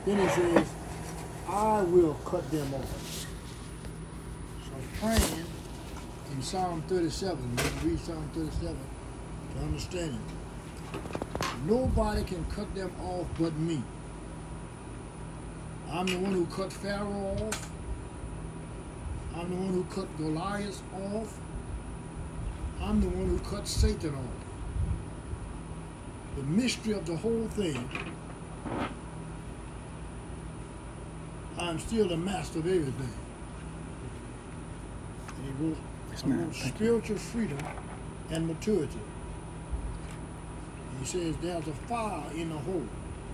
Then he says, I will cut them off. So I was praying in Psalm 37. You can read Psalm 37 to understand it. Nobody can cut them off but me. I'm the one who cut Pharaoh off. I'm the one who cut Goliath off. I'm the one who cut Satan off. The mystery of the whole thing, I'm still the master of everything. And he wrote spiritual freedom and maturity. And he says there's a fire in the hole.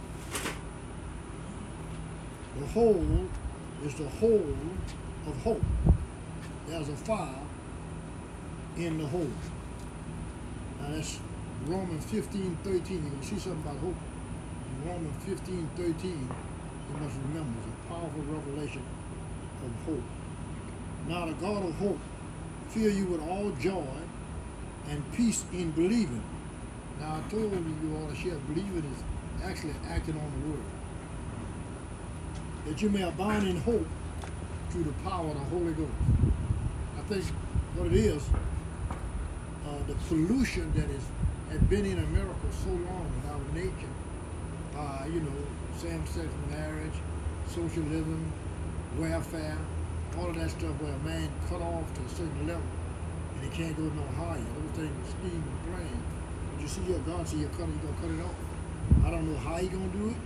The hole is the hole of hope. There's a fire in the hole. Now that's Romans 15:13. You're going to see something about hope. In Romans 15:13, you must remember it's a powerful revelation of hope. Now the God of hope fill you with all joy and peace in believing. Now I told you all to share believing is actually acting on the word. That you may abound in hope through the power of the Holy Ghost. I think what it is, the pollution that had been in America so long in our nature, same-sex marriage, socialism, welfare, all of that stuff where a man cut off to a certain level and he can't go no higher. Those things are scheme and plan. But you see your God say you're going to cut it off. I don't know how you're going to do it.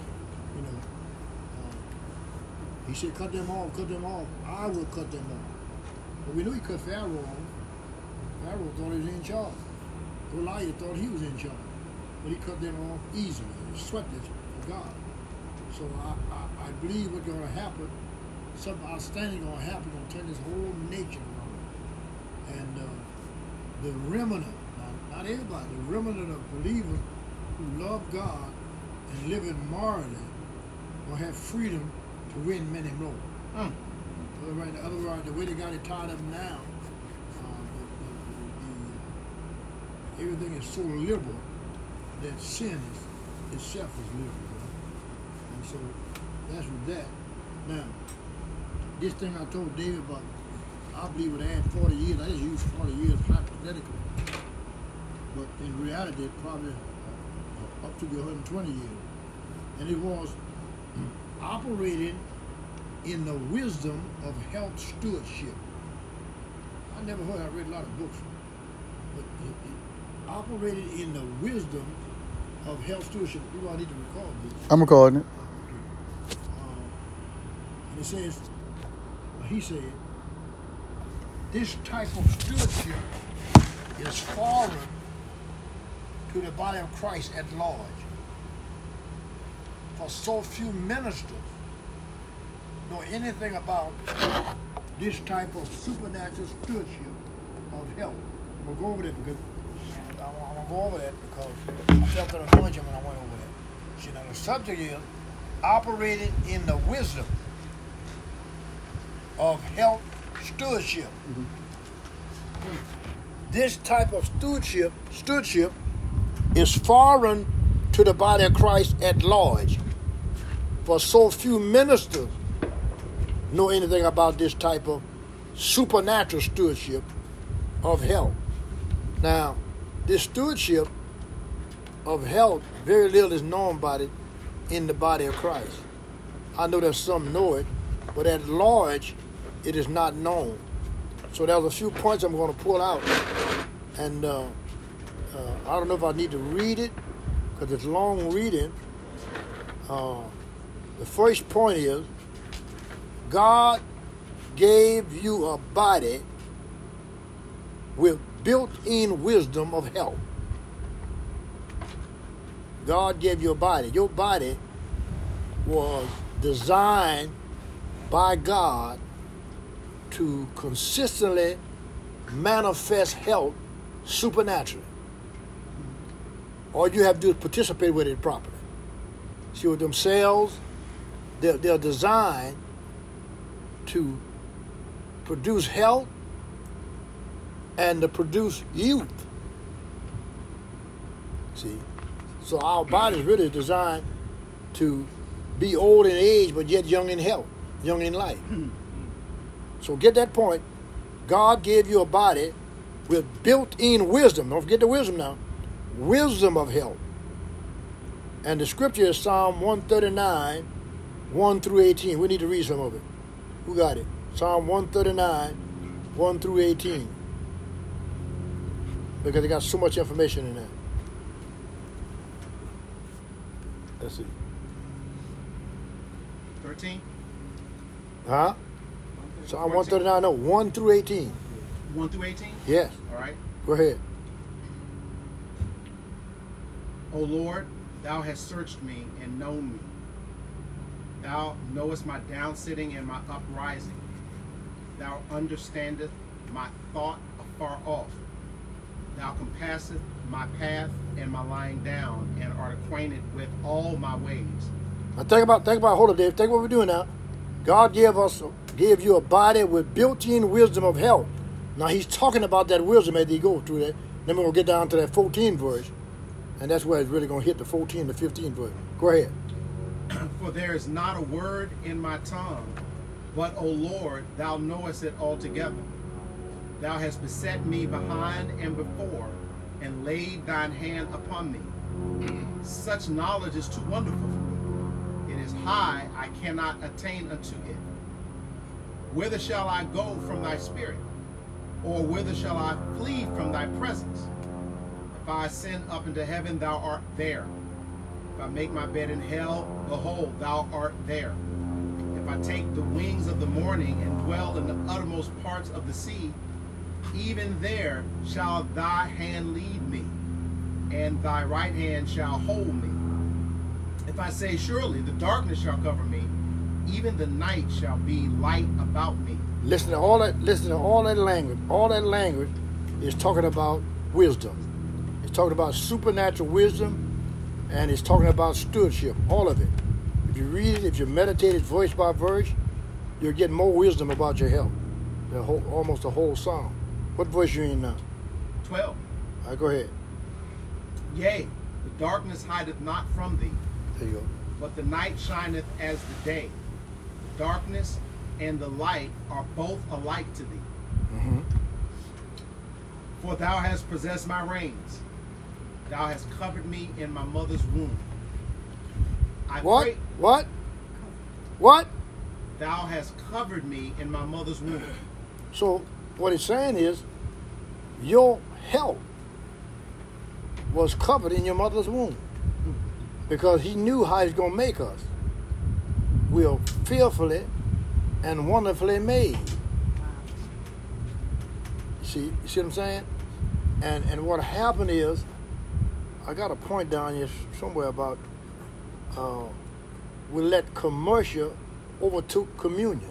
He said, cut them off, I will cut them off. But we know he cut Pharaoh off. Pharaoh thought he was in charge. Goliath thought he was in charge. But he cut them off easily. He swept it for God. So I believe what's going to happen, something outstanding going to happen, going to turn this whole nature around. And the remnant, not everybody, the remnant of believers who love God and live in morally will have freedom to win many more. Otherwise, the way they got it tied up now, everything is so liberal that sin itself is liberal. And so that's with that. Now, this thing I told David about, I believe it would add 40 years. I just use 40 years hypothetically. But in reality, it probably up to 120 years. And it was operating in the wisdom of health stewardship. I never heard, I read a lot of books, but it operated in the wisdom of health stewardship. Do I need to record this? I'm recording it. And it says, he said, this type of stewardship is foreign to the body of Christ at large. For so few ministers know anything about this type of supernatural stewardship of health. I'm going to go over that because I felt an anointing when I went over that. See, now the subject is operating in the wisdom of health stewardship. Mm-hmm. This type of stewardship is foreign to the body of Christ at large. For so few ministers know anything about this type of supernatural stewardship of health. Now, this stewardship of health, very little is known about it in the body of Christ. I know that some know it, but at large, it is not known. So there's a few points I'm going to pull out, and I don't know if I need to read it, because it's long reading. The first point is, God gave you a body with built-in wisdom of health. God gave you a body. Your body was designed by God to consistently manifest health supernaturally. All you have to do is participate with it properly. See, with them cells, they're designed to produce health and to produce youth. See, so our body is really designed to be old in age, but yet young in health, young in life. So get that point. God gave you a body with built-in wisdom. Don't forget the wisdom now. Wisdom of health. And the scripture is Psalm 139, 1 through 18. We need to read some of it. Who got it? Psalm 139, 1 through 18. Because they got so much information in there. Let's see. 13? Huh? Psalm 139, no, 1 through 18. 1 through 18? Yes. All right. Go ahead. O Lord, thou hast searched me and known me. Thou knowest my downsitting and my uprising. Thou understandest my thought afar off. Thou compassest my path and my lying down, and art acquainted with all my ways. Now think about, hold up, Dave. Think what we're doing now. God gave you a body with built-in wisdom of health. Now he's talking about that wisdom as he goes through that. Then we're going to get down to that 14th verse. And that's where it's really going to hit the 14th to 15th verse. Go ahead. For there is not a word in my tongue, but, O Lord, thou knowest it altogether. Thou hast beset me behind and before, and laid thine hand upon me. Such knowledge is too wonderful for me. It is high, I cannot attain unto it. Whither shall I go from thy spirit? Or whither shall I flee from thy presence? If I ascend up into heaven, thou art there. If I make my bed in hell, behold, thou art there. If I take the wings of the morning and dwell in the uttermost parts of the sea, even there shall thy hand lead me, and thy right hand shall hold me. If I say, surely the darkness shall cover me, even the night shall be light about me. Listen to all that language. All that language is talking about wisdom. It's talking about supernatural wisdom, and it's talking about stewardship, all of it. If you read it, if you meditate it verse by verse, you'll get more wisdom about your health. Almost the whole psalm. What verse you in now? 12. All right, go ahead. Yea, the darkness hideth not from thee, There you go. but the night shineth as the day. The darkness and the light are both alike to thee. Mm-hmm. For thou hast possessed my reins. Thou hast covered me in my mother's womb. What? What? Thou hast covered me in my mother's womb. So what he's saying is, your health was covered in your mother's womb, because he knew how he's going to make us. We are fearfully and wonderfully made. See what I'm saying? And what happened is, I got a point down here somewhere about we let commercial overtook communion.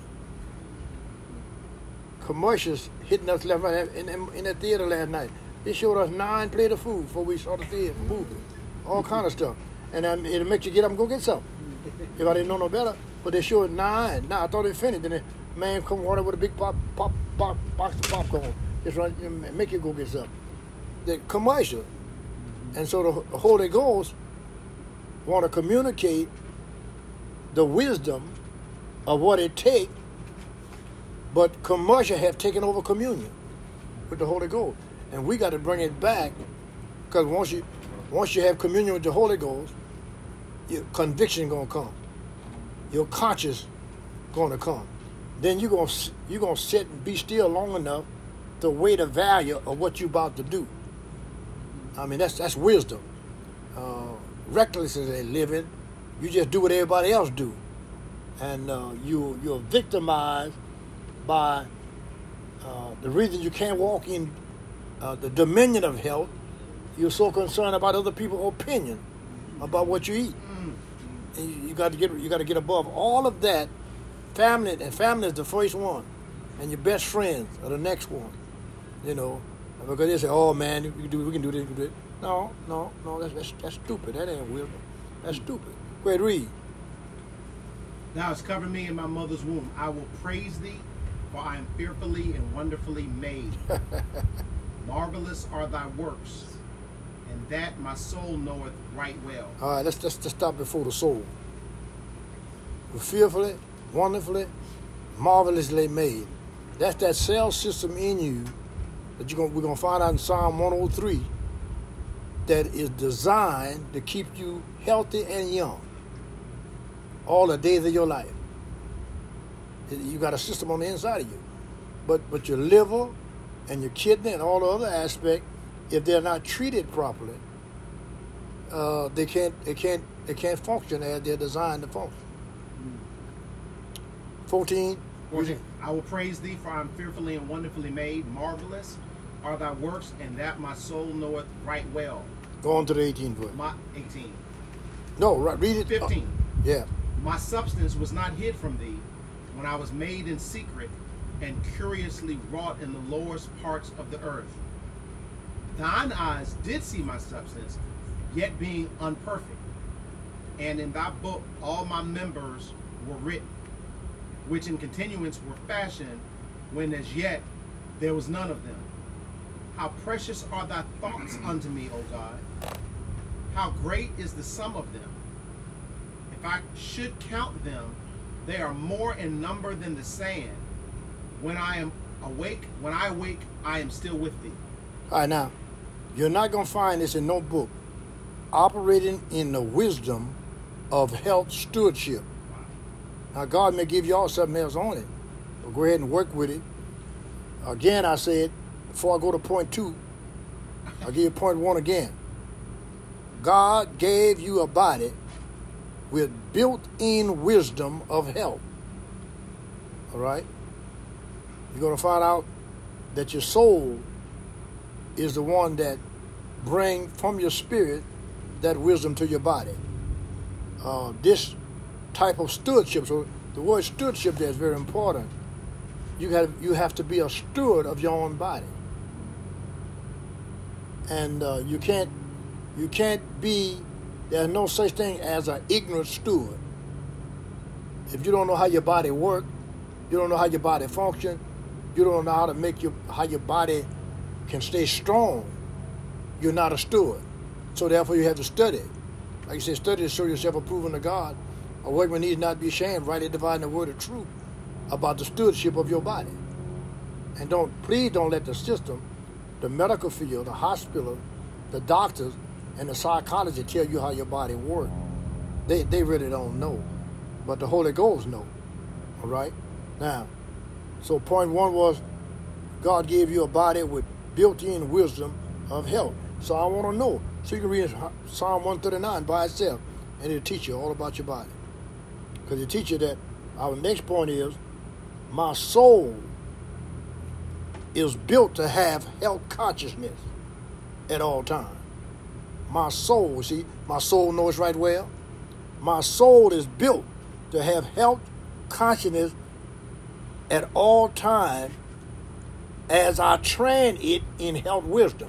Commercials hitting us left right in the theater last night. They showed us 9 plates of food before we saw the theater movie, all kind of stuff, and it'll make you get up and go get something. If I didn't know no better, but they showed 9. Now I thought it finished, and the man come running with a big box of popcorn. Just run, make you go get something. The commercial, and so the Holy Ghost want to communicate the wisdom of what it takes. But commercial have taken over communion with the Holy Ghost. And we got to bring it back, because once you have communion with the Holy Ghost, your conviction going to come. Your conscience going to come. Then you're going to sit and be still long enough to weigh the value of what you're about to do. I mean, that's wisdom. Reckless as they living, you just do what everybody else do. And you're victimized by the reason you can't walk in the dominion of health. You're so concerned about other people's opinion about what you eat. And you got to get above all of that. Family is the first one, and your best friends are the next one. You know, because they say, "Oh man, we can do this." No, that's stupid. That ain't wisdom. That's stupid. Go ahead, read. Thou hast covered me in my mother's womb. I will praise thee, for I am fearfully and wonderfully made. Marvelous are thy works, and that my soul knoweth right well. All right, let's stop before the soul. We're fearfully, wonderfully, marvelously made. That's that cell system in you that we're going to find out in Psalm 103 that is designed to keep you healthy and young all the days of your life. You got a system on the inside of you. But your liver and your kidney and all the other aspects, if they're not treated properly, they can't function as they're designed to function. 14. I will praise thee, for I am fearfully and wonderfully made. Marvelous are thy works, and that my soul knoweth right well. Go on to the 18th verse. 18. No, right, read it. 15. Yeah. My substance was not hid from thee when I was made in secret and curiously wrought in the lowest parts of the earth. Thine eyes did see my substance, yet being unperfect. And in thy book all my members were written, which in continuance were fashioned, when as yet there was none of them. How precious are thy thoughts unto me, O God! How great is the sum of them! If I should count them, they are more in number than the sand. When I awake, I am still with thee. All right, now, you're not going to find this in no book. Operating in the wisdom of health stewardship. Now, God may give you all something else on it. But go ahead and work with it. Again, I said, before I go to point 2, I'll give you point 1 again. God gave you a body with built-in wisdom of health. All right? You're going to find out that your soul is the one that brings from your spirit that wisdom to your body. This type of stewardship, so the word stewardship there is very important. You have to be a steward of your own body. And you can't be, there's no such thing as an ignorant steward. If you don't know how your body works, you don't know how your body functions, you don't know how to how your body can stay strong, you're not a steward. So therefore you have to study. Like you said, study to show yourself approved unto God. A workman needs not be ashamed, rightly dividing the word of truth about the stewardship of your body. And please don't let the system, the medical field, the hospital, the doctors, and the psychology tell you how your body works. They really don't know. But the Holy Ghost know. All right? Now, so point 1 was God gave you a body with built-in wisdom of health. So I want to know. So you can read Psalm 139 by itself, and it'll teach you all about your body. Because it'll teach you that our next point is, my soul is built to have health consciousness at all times. My soul, see, my soul knows right well. My soul is built to have health consciousness at all times as I train it in health wisdom.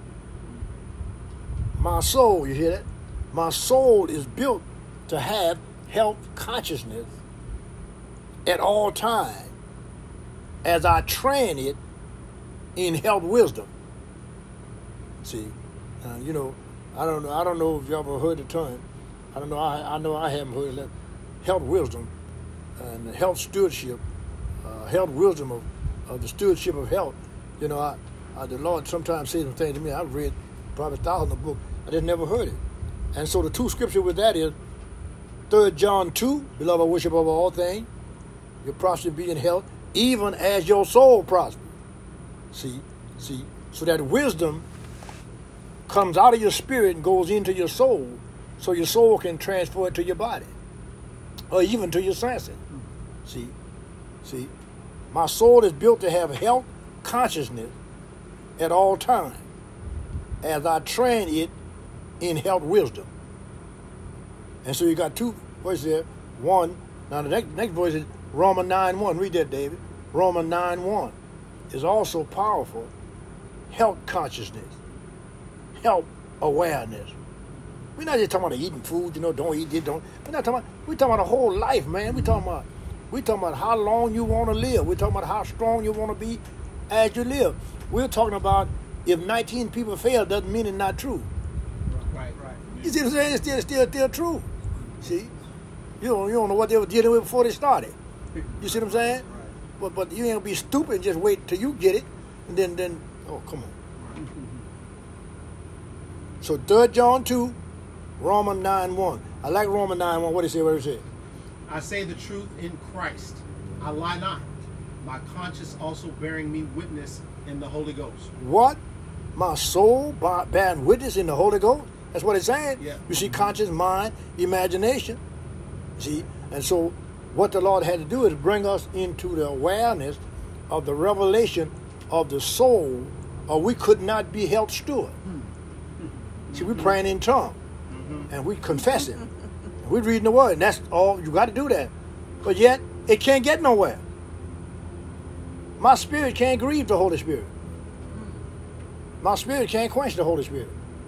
My soul, you hear that? My soul is built to have health consciousness at all times as I train it in health wisdom. See, I don't know if you ever heard the term. I don't know. I know I haven't heard it. Health wisdom and health stewardship, health wisdom of the stewardship of health. The Lord sometimes says some things to me. I've read probably 1,000 books. I just never heard it. And so the 2 scriptures with that is 3 John 2, beloved, worship above all things, your prosperity be in health, even as your soul prospers. See, so that wisdom comes out of your spirit and goes into your soul, so your soul can transfer it to your body, or even to your senses. See, my soul is built to have health consciousness at all times, as I train it in health wisdom. And so you got 2 verses there. 1, now the next verse is Romans 9:1. Read that, David. Romans 9:1 is also powerful. Health consciousness, health awareness. We're not just talking about eating food, don't eat this, don't. We're talking about the whole life, man. We're talking about how long you want to live. We're talking about how strong you want to be as you live. We're talking about if 19 people fail, doesn't mean it's not true. Right. You see what I'm saying? It's still true. See? You don't know what they were dealing with before they started. You see what I'm saying? But you ain't gonna be stupid and just wait till you get it, and then oh, come on. So 3 John 2, Romans 9:1. I like Romans 9:1. What did it say? I say the truth in Christ. I lie not. My conscience also bearing me witness in the Holy Ghost. What? My soul bearing witness in the Holy Ghost? That's what it's saying. Yeah. You see, conscience, mind, imagination. See? And so what the Lord had to do is bring us into the awareness of the revelation of the soul, or we could not be held steward. See, we're praying in tongues, and we confessing. We're reading the word, and that's all. You got to do that. But yet, it can't get nowhere. My spirit can't grieve the Holy Spirit. My spirit can't quench the Holy Spirit.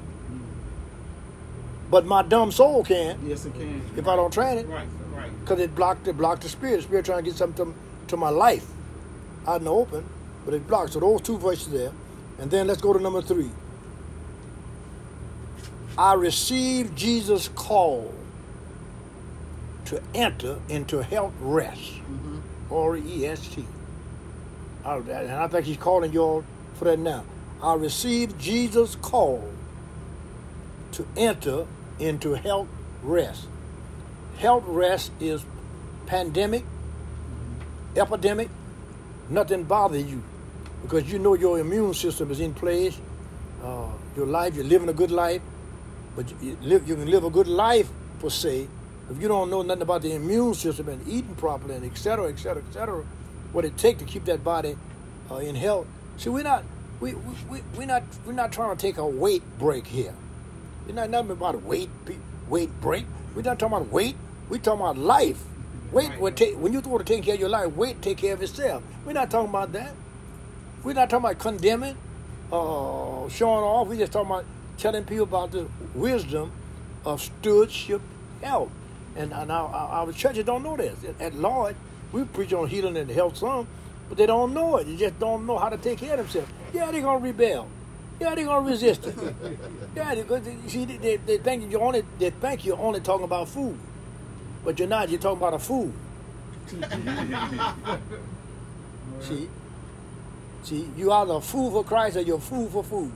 But my dumb soul can. Yes, it can. If I don't train it. Right. Because it blocked the spirit. The spirit trying to get something to my life out in the open, but it blocked. So those two verses there. And then let's go to number 3. I received Jesus' call to enter into health rest. R-E-S-T. And I think he's calling you all for that now. I received Jesus' call to enter into health rest. Health rest is pandemic, epidemic, nothing bothers you because you know your immune system is in place. Your life, you're living a good life, but you can live a good life per se. If you don't know nothing about the immune system and eating properly and et cetera, what it takes to keep that body in health. See, we're not trying to take a weight break here. It's not nothing about a weight break. We're not talking about weight. We're talking about life. Weight when you want to take care of your life, weight take care of itself. We're not talking about that. We're not talking about condemning, showing off. We're just talking about telling people about the wisdom of stewardship health. And our churches don't know this. At Lord, we preach on healing and health some, but they don't know it. They just don't know how to take care of themselves. Yeah, they're going to rebel. Yeah, they're going to resist it. Yeah, they think you're only talking about food. But you're not. You're talking about a food. See, you are the food for Christ or you're food for food.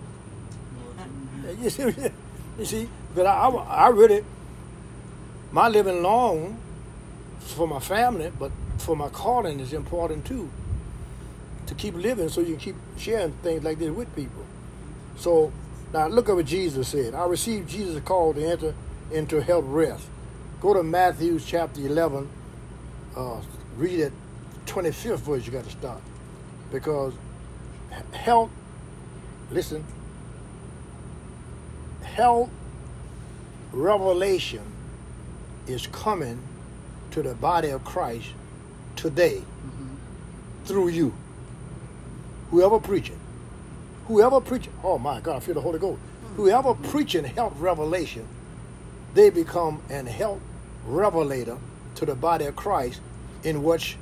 You see, but I really, my living long for my family, but for my calling is important too. To keep living so you can keep sharing things like this with people. So, now look at what Jesus said. I received Jesus' call to enter into health rest. Go to Matthew chapter 11. Read it, 25th verse you got to start. Because health, listen, health revelation is coming to the body of Christ today through you. Whoever preaching, oh my God, I feel the Holy Ghost. Whoever preaching health revelation, they become an health revelator to the body of Christ in which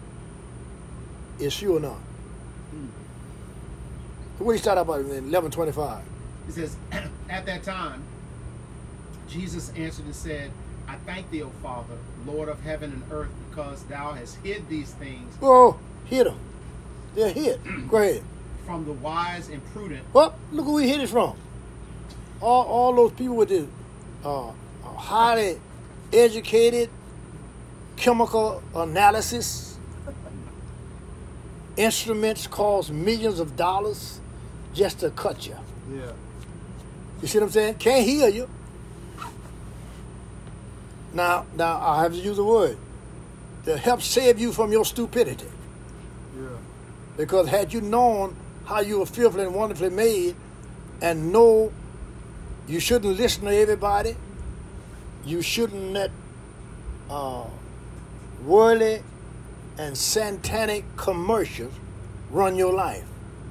is you or not. What do you start about in 11:25? It says, at that time, Jesus answered and said, I thank thee, O Father, Lord of heaven and earth, because thou hast hid these things. Oh, hid them. They're hid. Go ahead. From the wise and prudent. Well, look who we hid it from. All those people with the highly educated chemical analysis instruments cost millions of dollars just to cut you. Yeah. You see what I'm saying? Can't heal you. Now I have to use a word to help save you from your stupidity. Yeah. Because had you known how you were fearfully and wonderfully made and know you shouldn't listen to everybody, you shouldn't let worldly and satanic commercials run your life.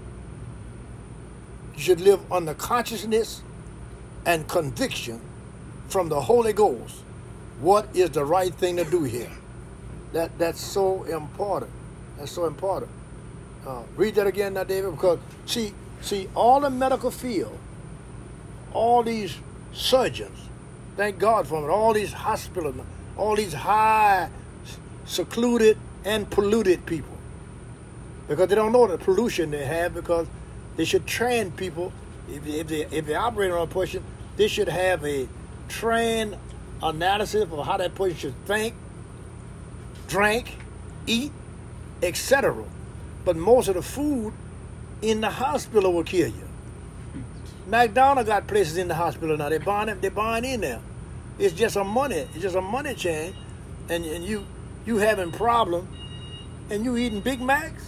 You should live under consciousness and conviction from the Holy Ghost. What is the right thing to do here? That's so important. That's so important. Read that again now, David, because see, all the medical field, all these surgeons, thank God for it, all these hospitals, all these high, secluded, and polluted people. Because they don't know the pollution they have, because they should train people. If they operate on a person, they should have a trained analysis of how that person should think, drink, eat, etc. But most of the food in the hospital will kill you. McDonald's got places in the hospital now. They're buying in there. It's just a money chain, and you having problem, and you eating Big Macs.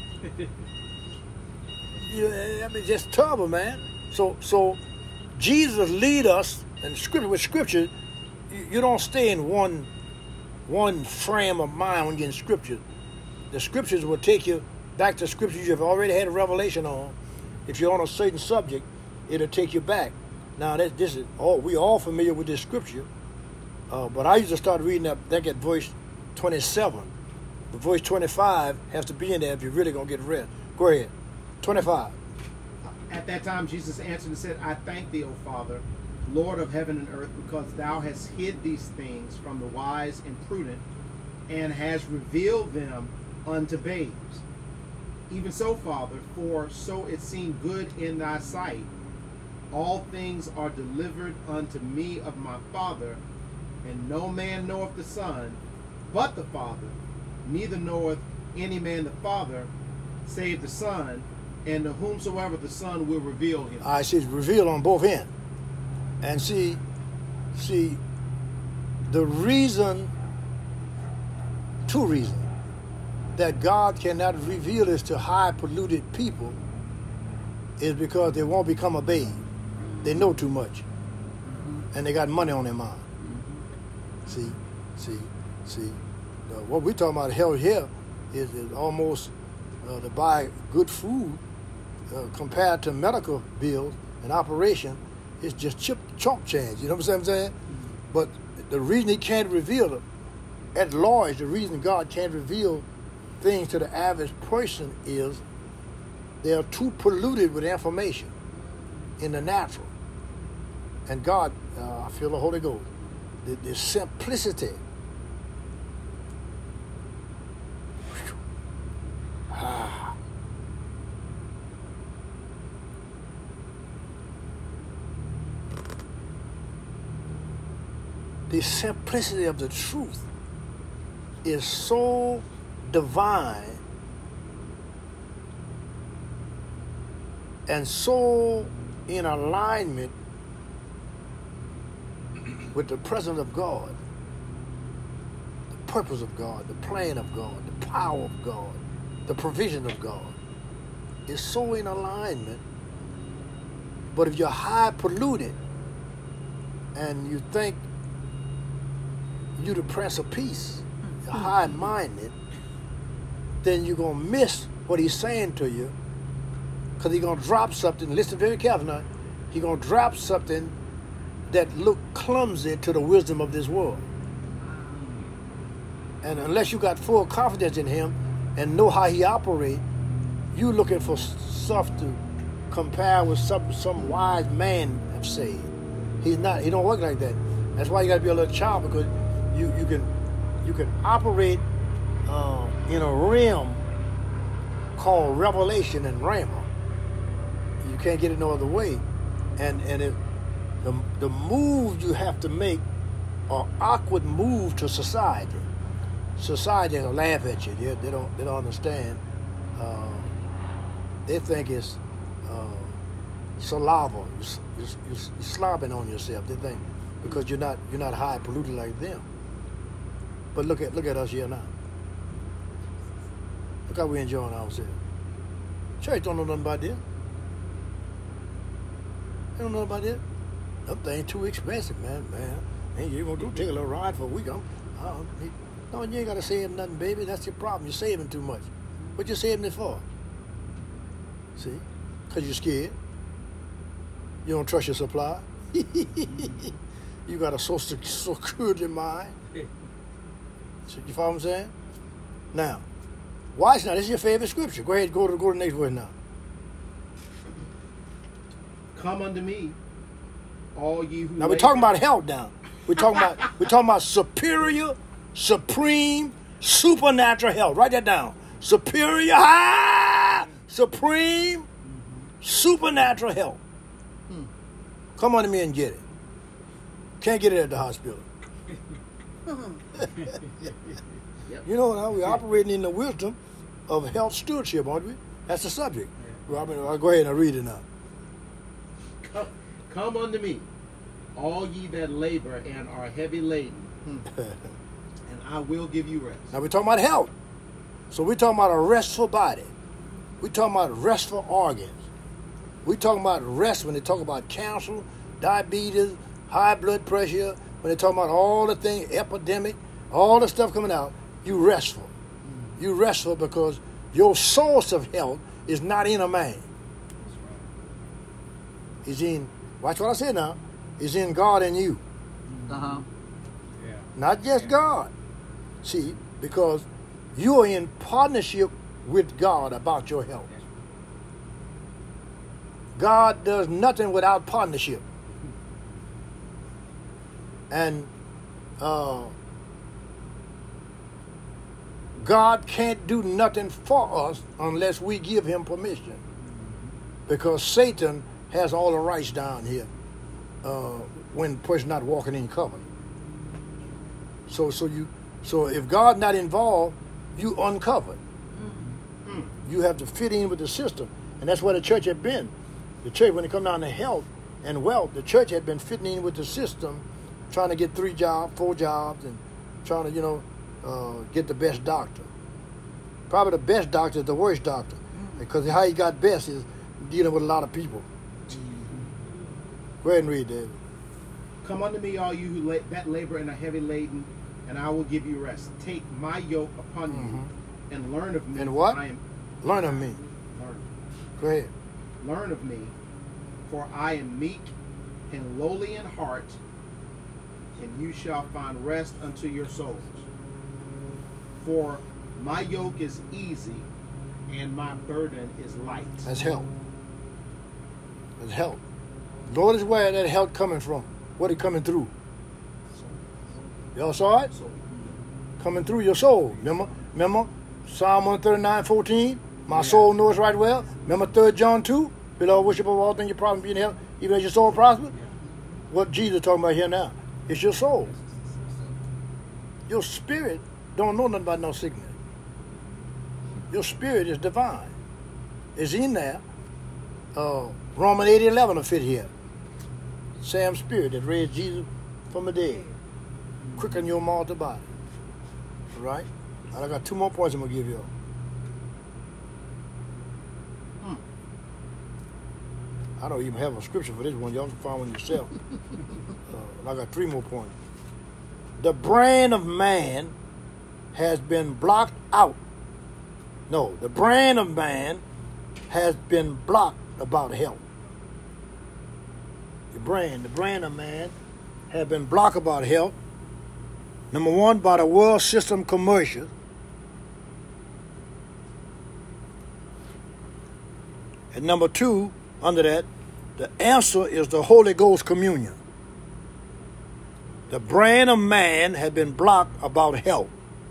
I mean, just terrible, man. So Jesus lead us, and scripture, you don't stay in one frame of mind when you're in scripture. The scriptures will take you back to scriptures you've already had a revelation on. If you're on a certain subject, it'll take you back. Now we all familiar with this scripture, but I used to start reading up back at verse 27. The verse 25 has to be in there if you're really gonna get rest. Go ahead, 25. At that time, Jesus answered and said, I thank thee, O Father, Lord of heaven and earth, because thou hast hid these things from the wise and prudent, and hast revealed them unto babes. Even so, Father, for so it seemed good in thy sight. All things are delivered unto me of my Father, and no man knoweth the Son but the Father, neither knoweth any man the Father save the Son, and to whomsoever the Son will reveal him. I see it's revealed on both ends. And see, the reason, two reasons, that God cannot reveal this to high polluted people is because they won't become a babe. They know too much. And they got money on their mind. See. What we're talking about hell here is almost to buy good food compared to medical bills and operation. It's just chump change. You know what I'm saying? But the reason he can't reveal it, at large, the reason God can't reveal things to the average person is they are too polluted with information in the natural. And God, I feel the Holy Ghost, the simplicity. The simplicity of the truth is so divine and so in alignment with the presence of God, the purpose of God, the plan of God, the power of God, the provision of God. Is so in alignment. But if you're high polluted and you think you're the Prince of Peace, you're high-minded, then you're going to miss what he's saying to you, because he's going to drop something. Listen very carefully now. He's going to drop something that look clumsy to the wisdom of this world. And unless you got full confidence in him and know how he operates, you're looking for stuff to compare with some wise man have said. He don't work like that. That's why you got to be a little child, because you can operate in a realm called revelation and rhema. You can't get it no other way. And if the moves you have to make are awkward moves to society. Society will laugh at you. They don't understand. They think it's saliva. You're slobbing on yourself. They think because you're not high polluted like them. But look at us here now. Look how we're enjoying ourselves. Church don't know nothing about this. They don't know about this. That thing too expensive, man. Ain't you gonna go take a little ride for a week? No, you ain't gotta save nothing, baby. That's your problem. You're saving too much. What you saving it for? See? Because you're scared. You don't trust your supply. You got a social security mind. So you follow what I'm saying? Now, watch now. This is your favorite scripture. Go ahead, go to the next verse now. Come unto me, all ye who... Now we're talking about health now. We're talking about superior, supreme, supernatural health. Write that down. Superior, supreme, supernatural health. Come on to me and get it. Can't get it at the hospital. You know, now we're operating in the wisdom of health stewardship, aren't we? That's the subject. Robin, I'll go ahead and read it now. Come unto me, all ye that labor and are heavy laden, and I will give you rest. Now we're talking about health. So we're talking about a restful body. We're talking about restful organs. We're talking about rest when they talk about cancer, diabetes, high blood pressure, when they talk about all the things, epidemic, all the stuff coming out, you restful. You restful because your source of health is not in a man. It's in, watch what I said now, it's in God and you. Uh-huh. Yeah. Not just God. See, because you are in partnership with God about your health. God does nothing without partnership. And God can't do nothing for us unless we give him permission. Because Satan has all the rights down here when the person not walking in covenant. So if God not involved, you uncovered. You have to fit in with the system. And that's where the church had been. The church, when it come down to health and wealth, the church had been fitting in with the system, trying to get 3 jobs, 4 jobs, and trying to, get the best doctor. Probably the best doctor is the worst doctor. Because how he got best is dealing with a lot of people. Go ahead and read, David. Come unto me, all you who that labor and are heavy laden, and I will give you rest. Take my yoke upon you and learn of me. And what? Learn of me. Learn. Go ahead. Learn of me, for I am meek and lowly in heart, and you shall find rest unto your souls. For my yoke is easy, and my burden is light. That's help. That's help. Notice where that help coming from. What it coming through? Y'all saw it? Coming through your soul. Remember? Psalm 139:14. My soul knows right well. Remember 3 John 2? Beloved, worship of all things, your problem be in health, even as your soul prosper. What Jesus talking about here now? It's your soul. Your spirit don't know nothing about no sickness. Your spirit is divine. It's in there. Romans 8:11 will fit here. Same spirit that raised Jesus from the dead. Quicken your mortal body. All right? And I got 2 more points I'm going to give you. I don't even have a scripture for this one. Y'all can find one yourself. I got 3 more points. The brain of man has been blocked out. No, the brain of man has been blocked about health. The brain of man has been blocked about health. Number 1, by the world system commercial. And number 2, under that, the answer is the Holy Ghost communion. The brain of man has been blocked about health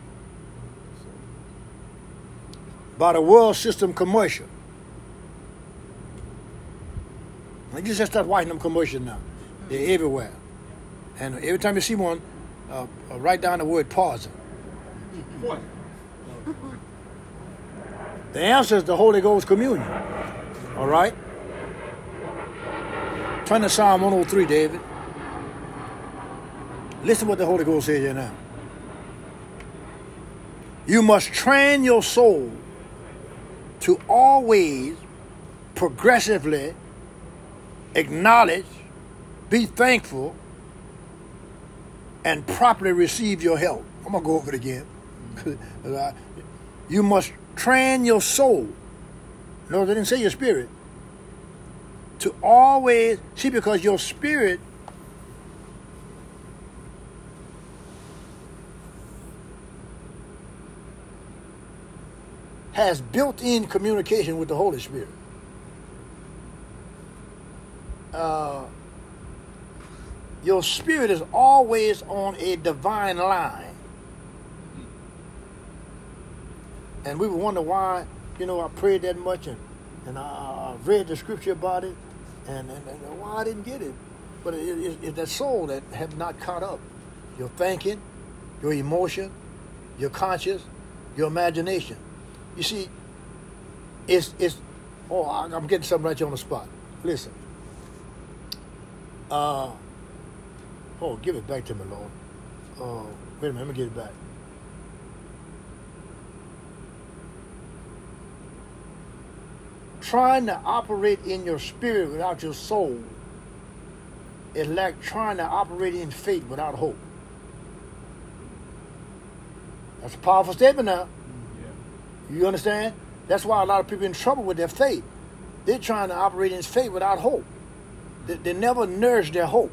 by the world system commercial. You just start watching them commercials now. They're everywhere. And every time you see one, write down the word poison. The answer is the Holy Ghost communion. All right? Turn to Psalm 103, David. Listen what the Holy Ghost says here now. You must train your soul to always progressively acknowledge, be thankful, and properly receive your help. I'm going to go over it again. You must train your soul. No, they didn't say your spirit. To always, see, because your spirit has built-in communication with the Holy Spirit. your spirit is always on a divine line. And we would wonder why, I prayed that much and I read the scripture about it and why I didn't get it. But it's that soul that have not caught up. Your thinking, your emotion, your conscience, your imagination. You see, I'm getting something right here on the spot. Listen. Give it back to me, Lord. Wait a minute, let me get it back. Trying to operate in your spirit without your soul is like trying to operate in faith without hope. That's a powerful statement now. Yeah. You understand? That's why a lot of people are in trouble with their faith. They're trying to operate in faith without hope. They never nourish their hope.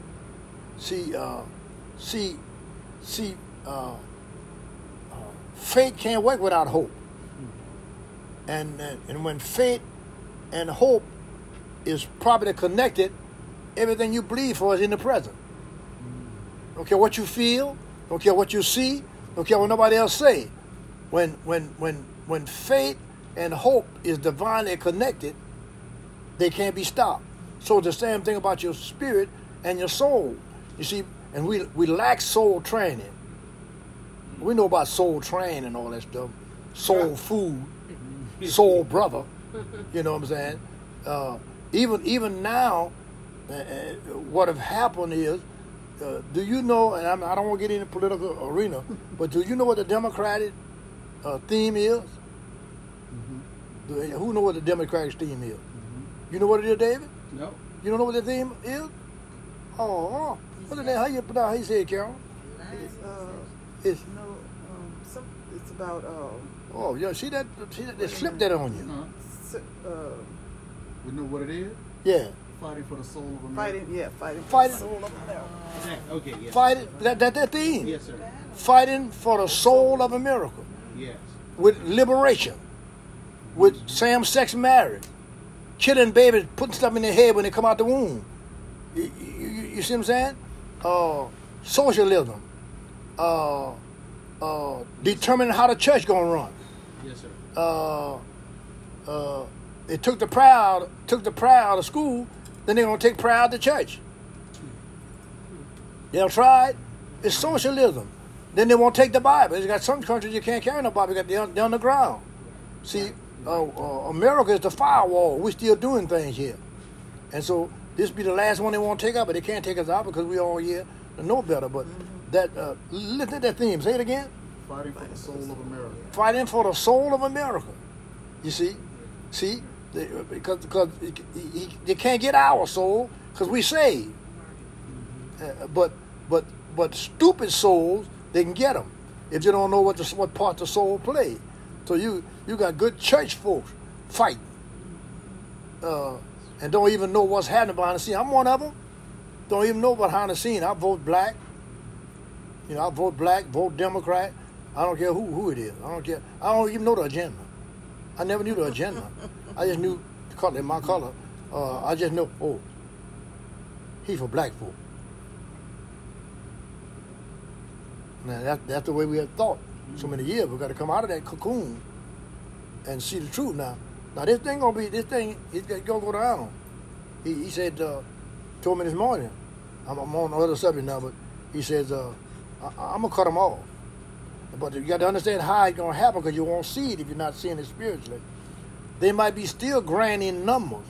Faith can't work without hope. And when faith and hope is properly connected, everything you believe for is in the present. Don't care what you feel, don't care what you see, don't care what nobody else say. When faith and hope is divinely connected, they can't be stopped. So it's the same thing about your spirit and your soul. You see, and we lack soul training. We know about soul training and all that stuff. Soul food, soul brother. You know what I'm saying? Even now, what have happened is, do you know, and I don't want to get in the political arena, but do you know what the Democratic theme is? Mm-hmm. Who know what the Democratic theme is? Mm-hmm. You know what it is, David? No. You don't know what the theme is? Oh, what is that? How you say it, Carol? It's about. Oh, yeah. See that? They slipped that on you. We know what it is? Yeah. Fighting for the soul of America. Fighting for the soul of America. Okay, yes. Fighting, that theme. Yes, sir. Fighting for the soul of America. Yes. With liberation. With same-sex marriage. Killing babies, putting stuff in their head when they come out the womb. You see what I'm saying? Socialism. Determining how the church gonna run. Yes, sir. They took the pride out of school, then they're gonna take pride out of the church. They'll try it. It's socialism. Then they won't take the Bible. You got some countries you can't carry no Bible. You got the underground. See, America is the firewall. We're still doing things here, and so this be the last one they won't take out, but they can't take us out because we all here to know better. But listen to that theme. Say it again. Fighting for the soul of America. Fighting for the soul of America. You see, because they can't get our soul because we saved. But stupid souls, they can get them if you don't know what part the soul plays. So you got good church folks fighting and don't even know what's happening behind the scene. I'm one of them. Don't even know behind the scene. I vote black. I vote black, vote Democrat. I don't care who it is. I don't care. I don't even know the agenda. I never knew the agenda. I just knew the color, my color. I just know, he's for black folk. Now that's the way we have thought so many years. We've got to come out of that cocoon and see the truth now. Now this thing it's gonna go down. He said, told me this morning, I'm on the other subject now, but he says, I'm gonna cut them off. But you got to understand how it's gonna happen because you won't see it if you're not seeing it spiritually. They might be still grand in numbers,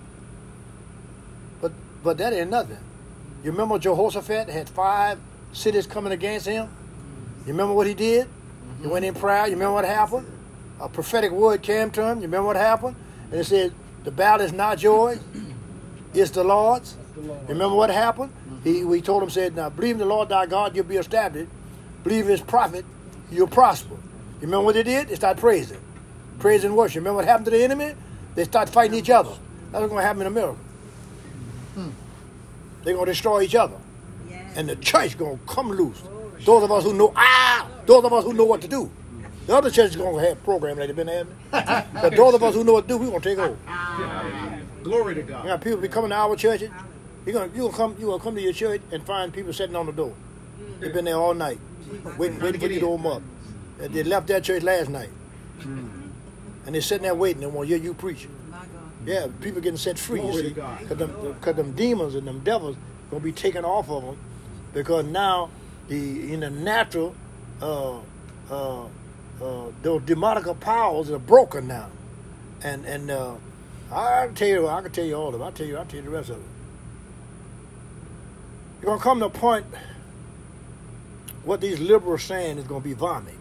but that ain't nothing. You remember Jehoshaphat had 5 cities coming against him? You remember what he did? Mm-hmm. He went in prayer. You remember what happened? A prophetic word came to him. You remember what happened? And it said, the battle is not yours, it's the Lord's. You remember what happened? Mm-hmm. We told him, said, now believe in the Lord thy God, you'll be established. Believe in his prophet, you'll prosper. You remember what they did? They started praising. Praise and worship. Remember what happened to the enemy? They start fighting each other. That's what's going to happen in America. They're going to destroy each other. And the church going to come loose. Those of us who know, those of us who know what to do. The other church is going to have programs like they've been having. But those of us who know what to do, we're going to take over. Glory to God. You got people be coming to our churches, You're gonna come to your church and find people sitting on the door. They've been there all night, waiting for you to open them up. They left that church last night, and they're sitting there waiting. They want to hear you preach. Yeah, people getting set free. You see, because them demons and them devils gonna be taken off of them, because now in the natural, those demonic powers are broken now, and I can tell you all of it. I'll tell you the rest of it. You're gonna come to a point. What these liberals saying is gonna be vomit.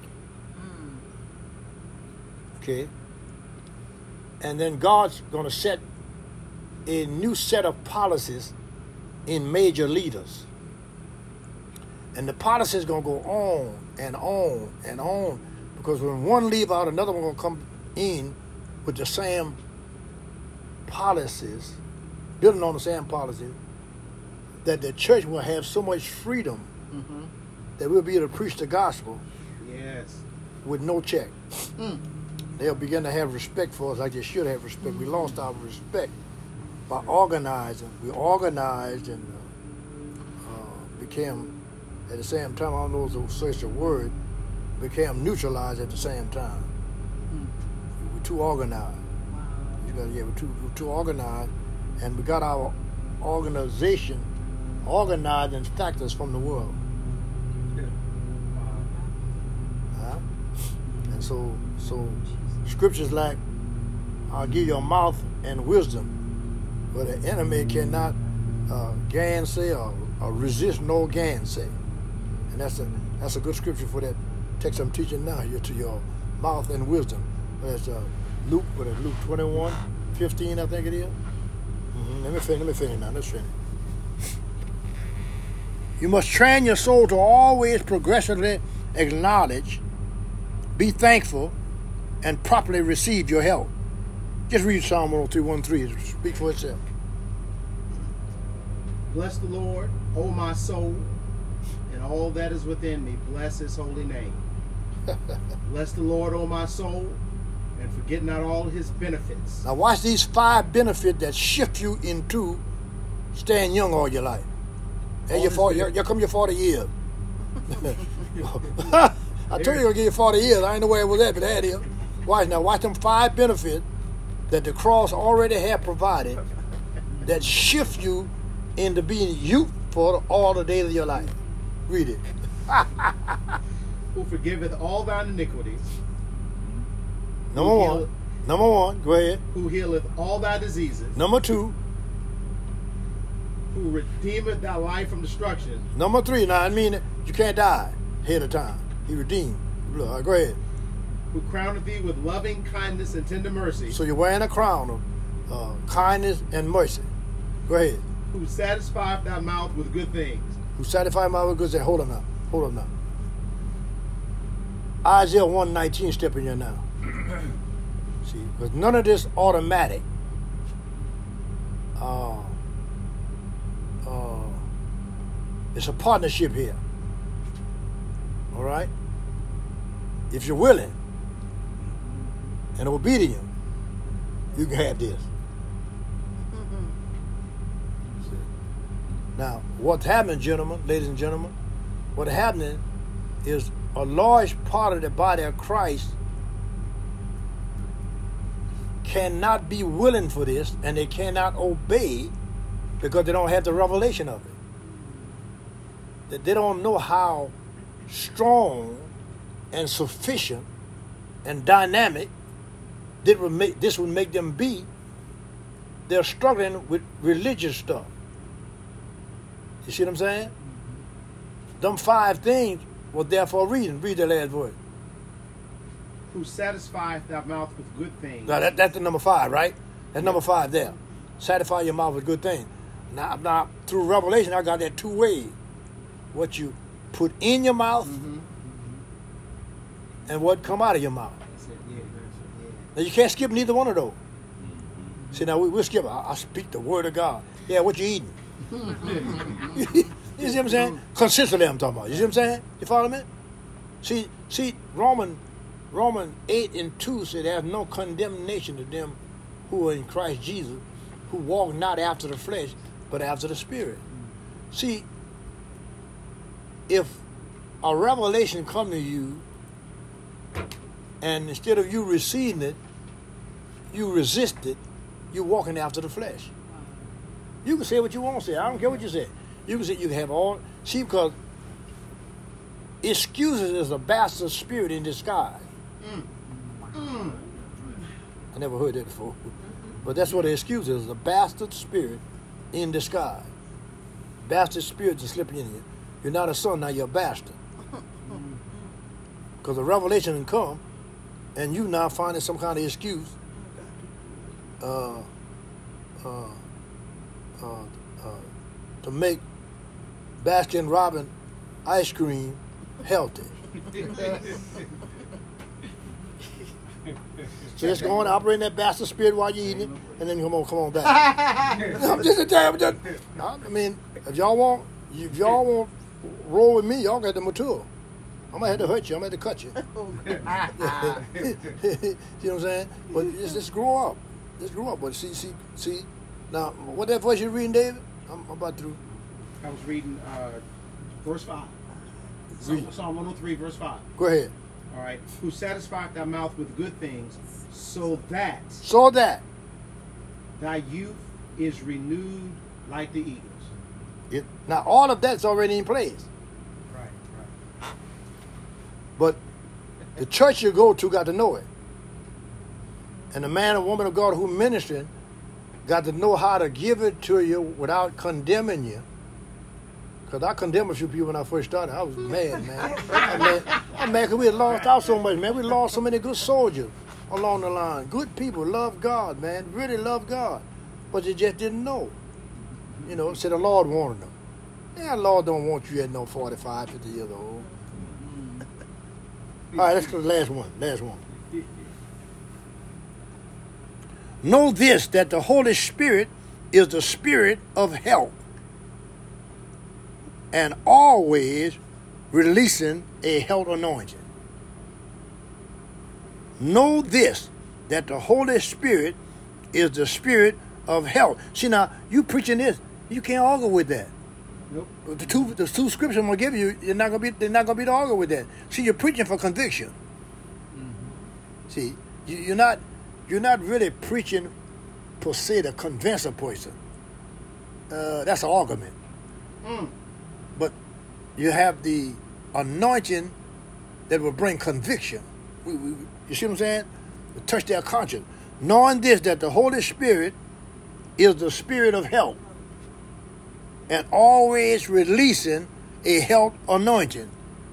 Okay. And then God's going to set a new set of policies in major leaders. And the policy is going to go on and on and on, because when one leave out, another one going to come in with the same policies, building on the same policies, that the church will have so much freedom that we'll be able to preach the gospel with no check. They'll begin to have respect for us like they should have respect. We lost our respect by organizing. We organized and became, at the same time, I don't know if it's such a word, became neutralized at the same time. We're too organized. We're too organized, and we got our organization organized in factors from the world. And so scriptures like, I'll give you a mouth and wisdom, but the enemy cannot gainsay or resist no gainsay. And that's a good scripture for that text I'm teaching now here, to your mouth and wisdom. That's Luke 21:15, I think it is. Let me finish now. Let's finish. You must train your soul to always progressively acknowledge, be thankful, and properly receive your help. Just read Psalm 103:1-3. It speaks for itself. Bless the Lord, O my soul, and all that is within me. Bless his holy name. Bless the Lord, O my soul, and forget not all his benefits. Now watch these 5 benefits that shift you into staying young all your life. Hey, here come your 40 years. I told you I'll give you 40 years. I ain't know where it was at, but that is. Watch them 5 benefits that the cross already had provided that shift you into being youth for all the days of your life. Read it. Who forgiveth all thine iniquities. Number one, go ahead. Who healeth all thy diseases. Number 2. Who redeemeth thy life from destruction. Number 3, now I mean you can't die ahead of time. He redeemed. Go ahead. Who crowneth thee with loving kindness and tender mercy. So you're wearing a crown of kindness and mercy. Go ahead. Who satisfieth thy mouth with good things. Who satisfieth my mouth with good things. Hold on now. Isaiah 1:19 step in here now. See, because none of this automatic. It's a partnership here. All right? If you're willing and obedient, you can have this. Now, what's happening, ladies and gentlemen, what's happening is a large part of the body of Christ cannot be willing for this, and they cannot obey because they don't have the revelation of it. That they don't know how strong and sufficient and dynamic this would make them be. They're struggling with religious stuff. You see what I'm saying? Them 5 things were there for a reason. Read the last word. Who satisfieth thy mouth with good things. Now that's the number 5, right? That's number 5 there. Satisfy your mouth with good things. Now through revelation, I got that 2 ways. What you put in your mouth and what come out of your mouth. Now you can't skip neither one of those. See, now we'll skip. I speak the word of God. Yeah, what you eating? You see what I'm saying? Consistently I'm talking about. You see what I'm saying? You follow me? See, Romans 8:2 said there's no condemnation to them who are in Christ Jesus, who walk not after the flesh, but after the Spirit. See, if a revelation come to you, and instead of you receiving it, you resist it, you're walking after the flesh. You can say what you want to say. I don't care what you say. You can say, you can have all. See, because excuses is a bastard spirit in disguise. I never heard that before. But that's what an excuse is, a bastard spirit in disguise. Bastard spirits are slipping in you. You're not a son, now you're a bastard. Because the revelation can come, and you now finding some kind of excuse to make Baskin Robbins ice cream healthy. So just go on, operate in that bastard spirit while you're eating it, and then come on back. I'm just a damn. I mean, if y'all want roll with me, y'all got to mature. I'm gonna have to hurt you. I'm gonna have to cut you. You know what I'm saying? But just grow up. Just grow up. But see. Now, what that voice you reading, David? I'm about through. I was reading verse 5. Psalm 103, verse 5. Go ahead. All right. Who satisfied thy mouth with good things, so that thy youth is renewed like the eagles. Now, all of that's already in place. Right. But the church you go to got to know it. And the man or woman of God who ministering got to know how to give it to you without condemning you. Because I condemned a few people when I first started. I was mad, man. I'm mad because we had lost out so much, man. We lost so many good soldiers along the line. Good people, love God, man. Really love God. But they just didn't know. You know, said the Lord wanted them. Yeah, the Lord don't want you at no 45, 50 years old. All right, let's go to the last one. Know this, that the Holy Spirit is the spirit of help and always releasing a health anointing. Know this, that the Holy Spirit is the spirit of health. See, now, you preaching this, you can't argue with that. Nope. The two scriptures I'm gonna give you, they're not gonna be to argue with that. See, you're preaching for conviction. Mm-hmm. See, you're not really preaching per se to convince a person. That's an argument. But you have the anointing that will bring conviction. You see what I'm saying? To touch their conscience. Knowing this, that the Holy Spirit is the spirit of health and always releasing a health anointing.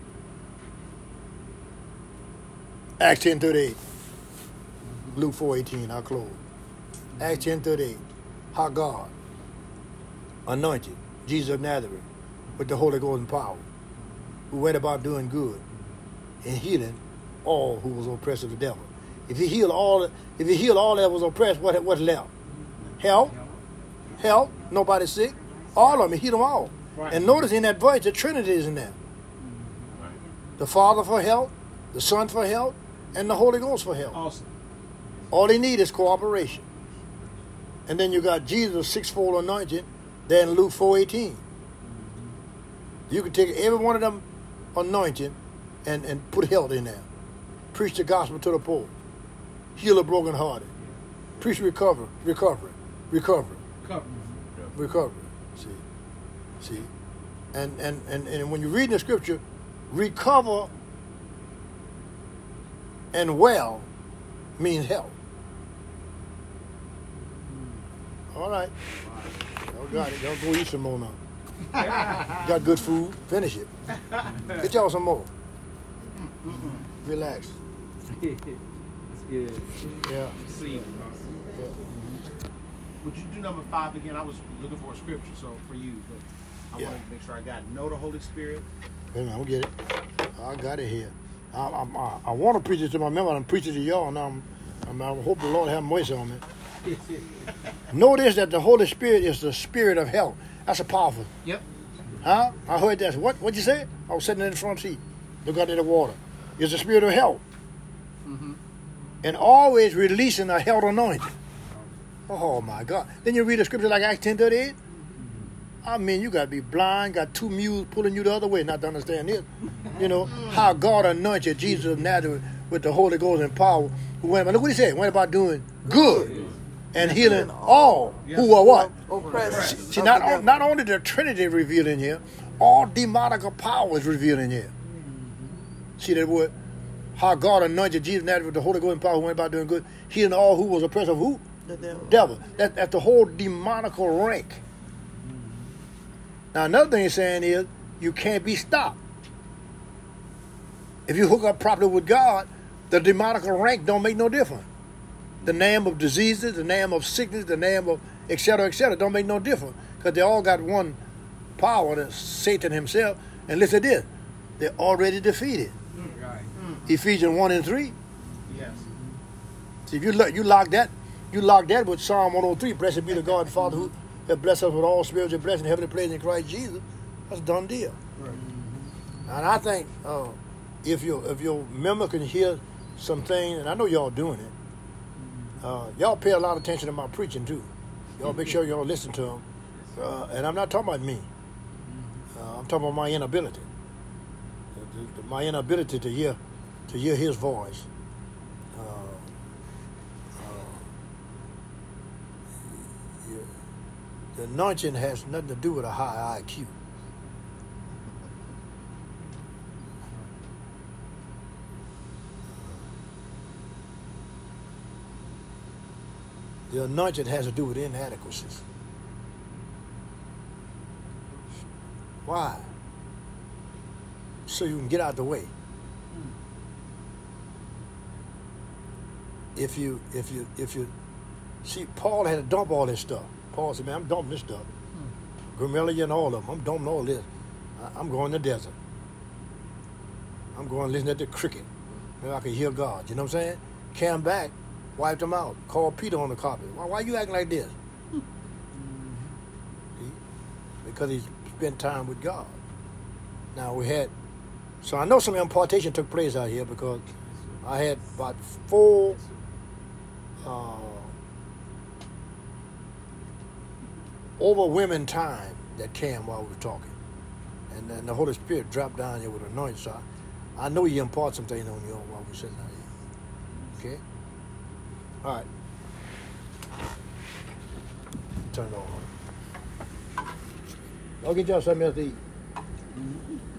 Acts 10:38. Luke 4:18, I'll close. Acts 10:38. How God anointed Jesus of Nazareth with the Holy Ghost and power, who went about doing good and healing all who was oppressed of the devil. If he healed all that was oppressed, what's left? Health, nobody sick. All of them, he healed them all. Right. And notice in that verse, the Trinity is in there. Right. The Father for health, the Son for health, and the Holy Ghost for health. Awesome. All they need is cooperation. And then you got Jesus' sixfold anointing there in Luke 4:18. You can take every one of them anointing and put health in there. Preach the gospel to the poor. Heal the brokenhearted. Preach recovery. See? And when you read the scripture, recover and well means health. All right. Y'all got it. Y'all go eat some more now. Got good food. Finish it. Get y'all some more. Relax. It's good. Yeah. See. Would you do number 5 again? I was looking for a scripture, so for you, but I wanted to make sure I got it. Know the Holy Spirit. Wait a minute, I'll get it. I got it here. I want to preach it to my member. I'm preaching to y'all, and I hope the Lord have mercy on me. Notice that the Holy Spirit is the spirit of health. That's a powerful. Yep. Huh? I heard that. What'd you say? I was sitting in the front seat. Look out at the water. It's the spirit of health. Mm-hmm. And always releasing a health anointing. Oh my God. Then you read a scripture like Acts 10:38. I mean, you got to be blind, got two mules pulling you the other way not to understand this. You know, how God anointed Jesus of Nazareth with the Holy Ghost and power. Who went about, look what he said, went about doing good and healing all who are what? Oppressed. See, not only the Trinity revealed in here, all demonic power is revealed in here. See that word? How God anointed Jesus of Nazareth with the Holy Ghost and power, who went about doing good, healing all who was oppressed of who? The Devil. That's the whole demonical rank. Now, another thing he's saying is you can't be stopped. If you hook up properly with God, the demonical rank don't make no difference. The name of diseases, the name of sickness, the name of et cetera, don't make no difference because they all got one power, that's Satan himself. And listen to this, they're already defeated. Right. Ephesians 1 and 3. Yes. See, if you lock that with Psalm 103, blessed be the God and Father who has blessed us with all spiritual blessings in heavenly places in Christ Jesus. That's a done deal. Right. And I think if your member can hear some things, and I know y'all doing it, y'all pay a lot of attention to my preaching too. Y'all make sure y'all listen to them. And I'm not talking about me. I'm talking about my inability. My inability to hear his voice. The anointing has nothing to do with a high IQ. The anointing has to do with inadequacies. Why? So you can get out the way. If you see, Paul had to dump all this stuff. Paul said, man, I'm dumping this stuff. Gamaliel and all of them. I'm dumping all this. I'm going to the desert. I'm going to listen to the cricket. Maybe I can hear God. You know what I'm saying? Came back, wiped them out, called Peter on the carpet. Why you acting like this? See? Because he spent time with God. Now so I know some impartation took place out here because I had about 4 overwhelming time that came while we were talking. And then the Holy Spirit dropped down here with anointing. So I know he impart some things on you while we're sitting out here. Okay? All right. Turn it on. I'll get y'all something else to eat.